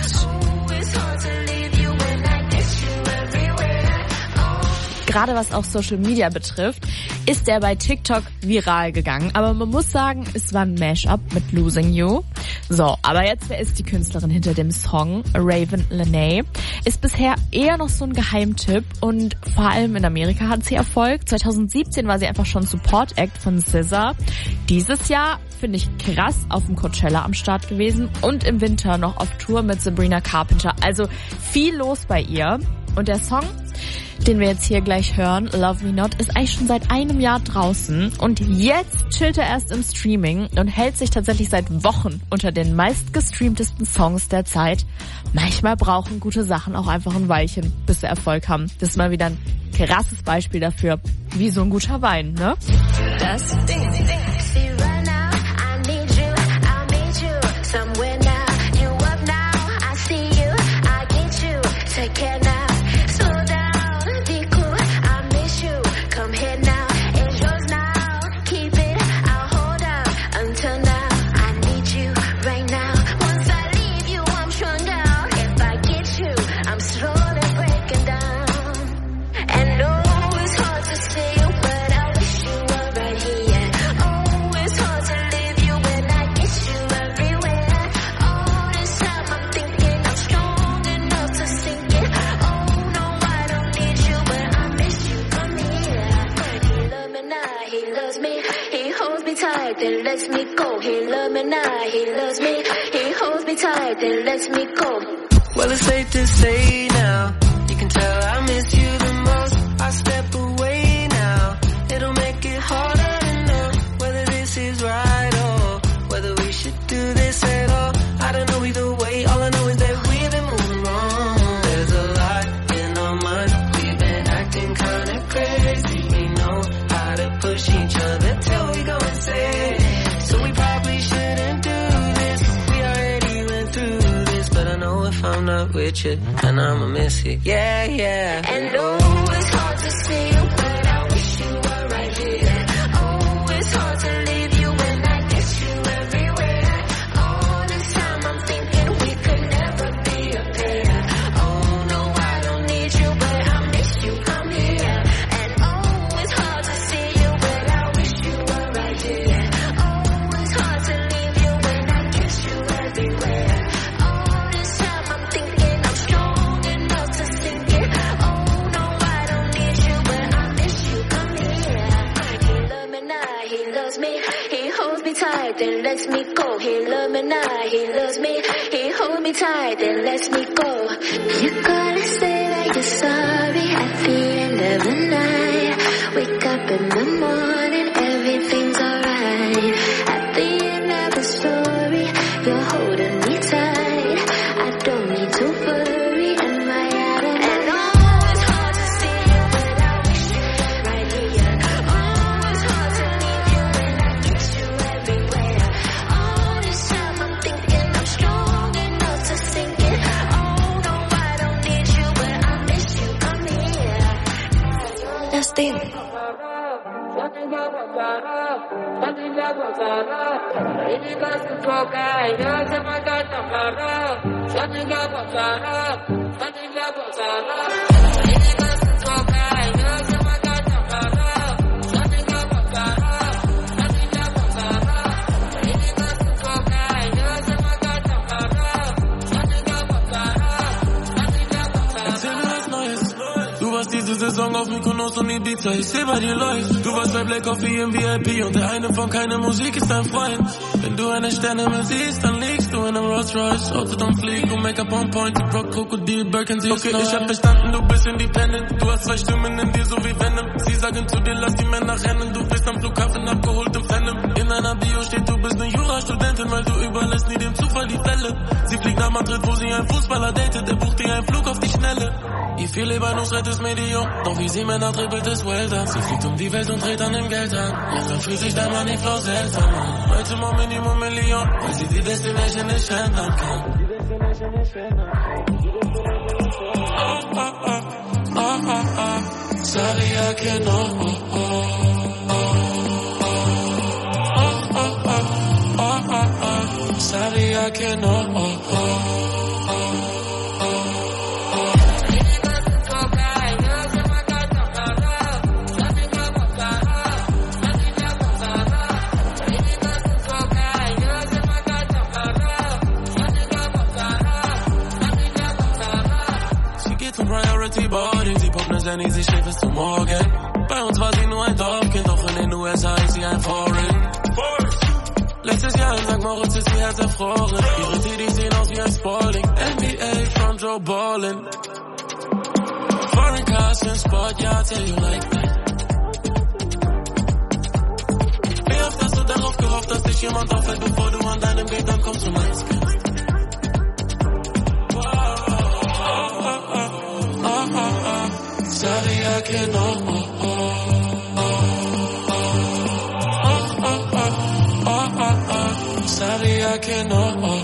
Gerade was auch Social Media betrifft, ist der bei TikTok viral gegangen. Aber man muss sagen, es war ein Mashup mit Losing You. So, aber jetzt, wer ist die Künstlerin hinter dem Song? Raven Lenae ist bisher eher noch so ein Geheimtipp und vor allem in Amerika hat sie Erfolg. 2017 war sie einfach schon Support-Act von SZA. Dieses Jahr, finde ich krass, auf dem Coachella am Start gewesen und im Winter noch auf Tour mit Sabrina Carpenter. Also viel los bei ihr. Und der Song, den wir jetzt hier gleich hören, Love Me Not, ist eigentlich schon seit einem Jahr draußen und jetzt chillt er erst im Streaming und hält sich tatsächlich seit Wochen unter den meistgestreamtesten Songs der Zeit. Manchmal brauchen gute Sachen auch einfach ein Weilchen, bis sie Erfolg haben. Das ist mal wieder ein krasses Beispiel dafür, wie so ein guter Wein, ne? Das Ding. See right now, I need you, I'll meet you somewhere now. You up now, I see you, I get you, take care now. Slow down, be cool, I miss you, come here now. It's yours now, keep it, I'll hold out until now. I need you right now. Once I leave you, I'm strung out. If I get you, I'm slowly breaking down. And oh, it's hard to say, but I wish you were right here. Oh, it's hard to leave you when I get you everywhere. All this time I'm thinking I'm strong enough to sink it. Oh no, I don't need you, but I miss you. Come here. He loves me now, he loves me. He holds me tight, then lets me go. He loves me now, he loves me. He holds me tight, then lets me go. Well, it's safe to say now, you can tell I miss you the most. I step away now, it'll make it harder to know whether this is right or whether we should do this at all. I don't know either way, all I know is that we've been moving wrong. There's a lot in our minds, we've been acting kinda crazy. We know how to push each other till we go insane. So we probably shouldn't do this, we already went through this. But I know if I'm not with you, then I'ma miss it, yeah, yeah. And oh, it's hard to see you, but I wish you were right here. Oh, it's hard to leave you when I get you everywhere. All this time I'm thinking we could never be a pair. Oh no, I don't need you, but I miss you. Come here. And oh, it's hard to see you, but I wish you were right here. Oh, it's hard to leave you when I get you everywhere. All this time I'm thinking I'm strong enough to sink it. Oh no, I don't need you, but I miss you. Come here. He loves me now, he loves me. He holds me tight, then lets me go. He loves me now, he loves me. He holds me tight, then lets me go. You gotta say that you're sorry at the end of the night. Wake up in the morning, everything's alright. At the end of the story, you're holding me tight. I don't need to worry, am I out of my And oh, it's hard to see you, but I wish you were right here. Oh, it's hard to leave you when I get you everywhere. All this time I'm thinking I'm strong enough to sink it. Oh no, I don't need you, but I miss you. Come here. That's the Du warst diese Saison auf Mykonos und Ibiza, ich seh bei dir läuft. Du warst bei Black Coffee im VIP und der eine von keine Musik ist dein Freund. Wenn du eine Sterne siehst, dann liegst du in einem Rolls Royce. Autos am Fliegen und Make-up on point, die Rock, Krokodil, Birkin, sie ist okay, ich hab verstanden, du bist independent. Du hast zwei Stimmen in dir, so wie Venom. Sie sagen zu dir, lass die Männer rennen. Du bist am Flughafen abgeholt im Phantom. In einer Bio steht, du bist eine Jurastudentin, weil du überlässt nie dem Zufall die Fälle. Sie fliegt nach Madrid, wo sie einen Fußballer datet. Der bucht dir einen Flug auf die Schnelle. Ihr viel Libanon-Schritt ist Medium, doch wie sie Männer trippelt ist Welter. Sie fliegt um die Welt und dreht an dem Geld an. Langsam fühlt sich der Money-Flow seltsam an. Heute mal Minimum Million, weil sie die Destination nicht ändern kann. Oh, oh, oh, oh, oh, oh. Sorry, I can't, oh, oh, oh. Oh, oh, oh, oh, oh, oh. Sorry, I can't, oh, oh, oh. Charity Boarding. Sie pumpt ne Jenny, sie schläft bis zum Morgen. Bei uns war sie nur ein Dorfkind, doch in den USA ist sie ein Foreign. Letztes Jahr in St. Moritz ist ihr Herz erfroren. Ihre Titties sehen aus wie ein Spalding. NBA from Joe Ballin. Foreign cars in Sport, yeah, I tell you like that. Wie oft hast du darauf gehofft, dass dich jemand auffällt, bevor du an deinem Gate ankommst und eins kennst? Sabía que no. Sabía que no.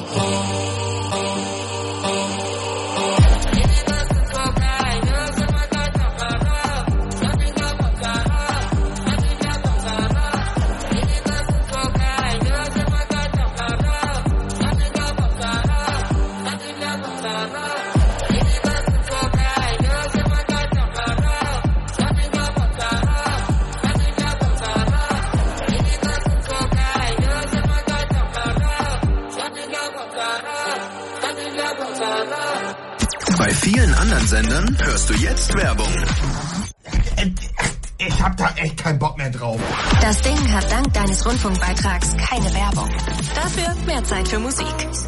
Bei vielen anderen Sendern hörst du jetzt Werbung. Ich hab da echt keinen Bock mehr drauf. Das Ding hat dank deines Rundfunkbeitrags keine Werbung. Dafür mehr Zeit für Musik.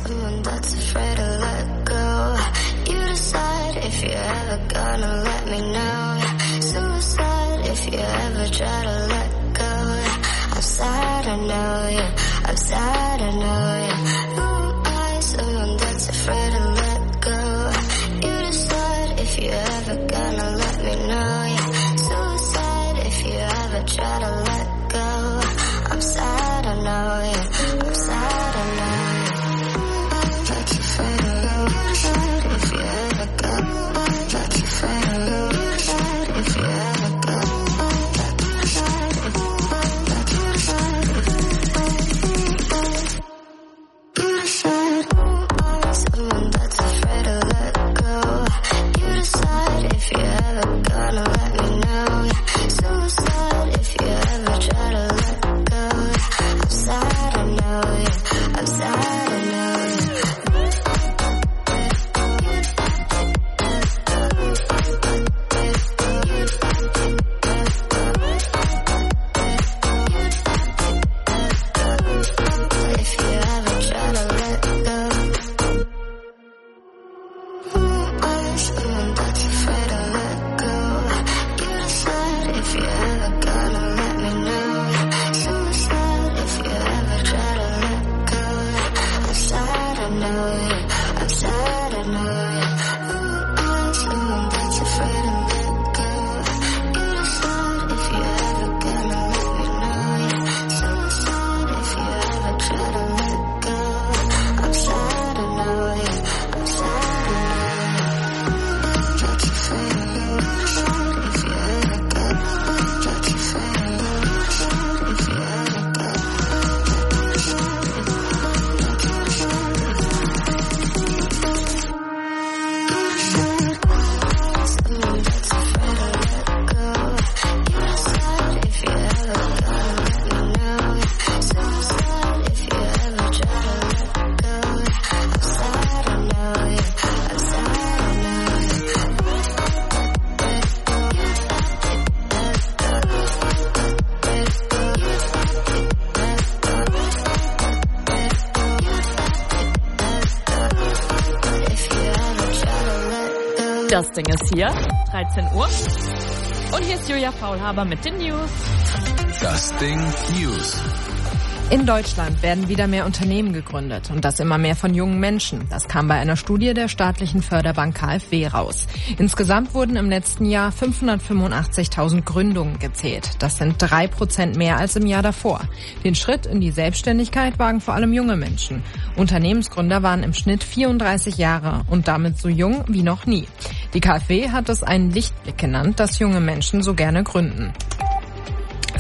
Try to let go. I'm sad, I know, yeah. I'm sad, I know. But you afraid of if you ever go. But you afraid of if you ever go. Someone that's afraid to let go. You decide if you're ever gonna let me know. Suicide if you ever try to let go. I'm sad, I know, yeah. I'm sad, I know, if you ever try to let go. Someone that's afraid to let go. You decide if you ever gonna let me know. Suicide if you ever try to let go. I'm sad, I know, yeah. I'm sad, I know, yeah. Someone that's afraid to let go. You decide if you ever gonna let me know. Suicide if you ever try to let go. I'm sad, I know, yeah. I'm sad, I know. But you afraid if you ever go. But you afraid if you ever go. Someone that's afraid to let go. You decide if you ever gonna let me know. Suicide if you ever try to let go. I'm sad, I know, yeah. I'm sad, I know. If you ever try to let go. Das Ding ist hier, 13 Uhr. Und hier ist Julia Faulhaber mit den News. Das Ding News. In Deutschland werden wieder mehr Unternehmen gegründet und das immer mehr von jungen Menschen. Das kam bei einer Studie der staatlichen Förderbank KfW raus. Insgesamt wurden im letzten Jahr 585.000 Gründungen gezählt. Das sind 3% mehr als im Jahr davor. Den Schritt in die Selbstständigkeit wagen vor allem junge Menschen. Unternehmensgründer waren im Schnitt 34 Jahre und damit so jung wie noch nie. Die KfW hat es einen Lichtblick genannt, dass junge Menschen so gerne gründen.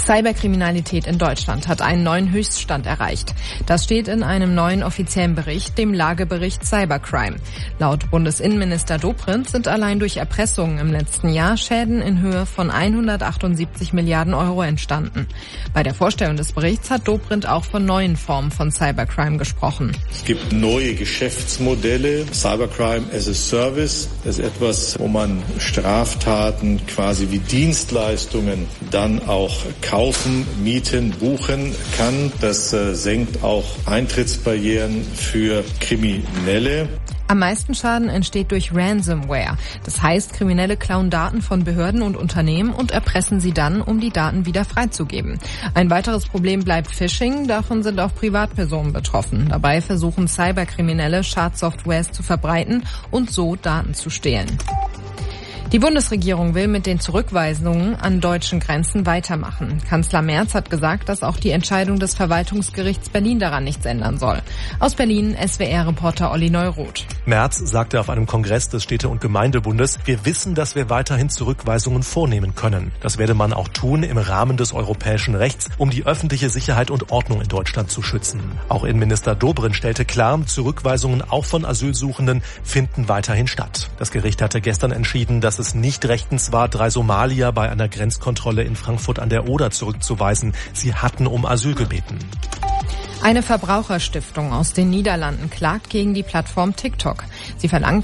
Cyberkriminalität in Deutschland hat einen neuen Höchststand erreicht. Das steht in einem neuen offiziellen Bericht, dem Lagebericht Cybercrime. Laut Bundesinnenminister Dobrindt sind allein durch Erpressungen im letzten Jahr Schäden in Höhe von 178 Milliarden Euro entstanden. Bei der Vorstellung des Berichts hat Dobrindt auch von neuen Formen von Cybercrime gesprochen. Es gibt neue Geschäftsmodelle. Cybercrime as a Service, das ist etwas, wo man Straftaten quasi wie Dienstleistungen dann auch kaufen, mieten, buchen kann. Das senkt auch Eintrittsbarrieren für Kriminelle. Am meisten Schaden entsteht durch Ransomware. Das heißt, Kriminelle klauen Daten von Behörden und Unternehmen und erpressen sie dann, um die Daten wieder freizugeben. Ein weiteres Problem bleibt Phishing. Davon sind auch Privatpersonen betroffen. Dabei versuchen Cyberkriminelle, Schadsoftwares zu verbreiten und so Daten zu stehlen. Die Bundesregierung will mit den Zurückweisungen an deutschen Grenzen weitermachen. Kanzler Merz hat gesagt, dass auch die Entscheidung des Verwaltungsgerichts Berlin daran nichts ändern soll. Aus Berlin SWR-Reporter Olli Neuroth. Merz sagte auf einem Kongress des Städte- und Gemeindebundes, wir wissen, dass wir weiterhin Zurückweisungen vornehmen können. Das werde man auch tun im Rahmen des europäischen Rechts, um die öffentliche Sicherheit und Ordnung in Deutschland zu schützen. Auch Innenminister Dobrindt stellte klar, Zurückweisungen auch von Asylsuchenden finden weiterhin statt. Das Gericht hatte gestern entschieden, dass es nicht rechtens war, 3 Somalier bei einer Grenzkontrolle in Frankfurt an der Oder zurückzuweisen. Sie hatten um Asyl gebeten. Eine Verbraucherstiftung aus den Niederlanden klagt gegen die Plattform TikTok. Sie verlangt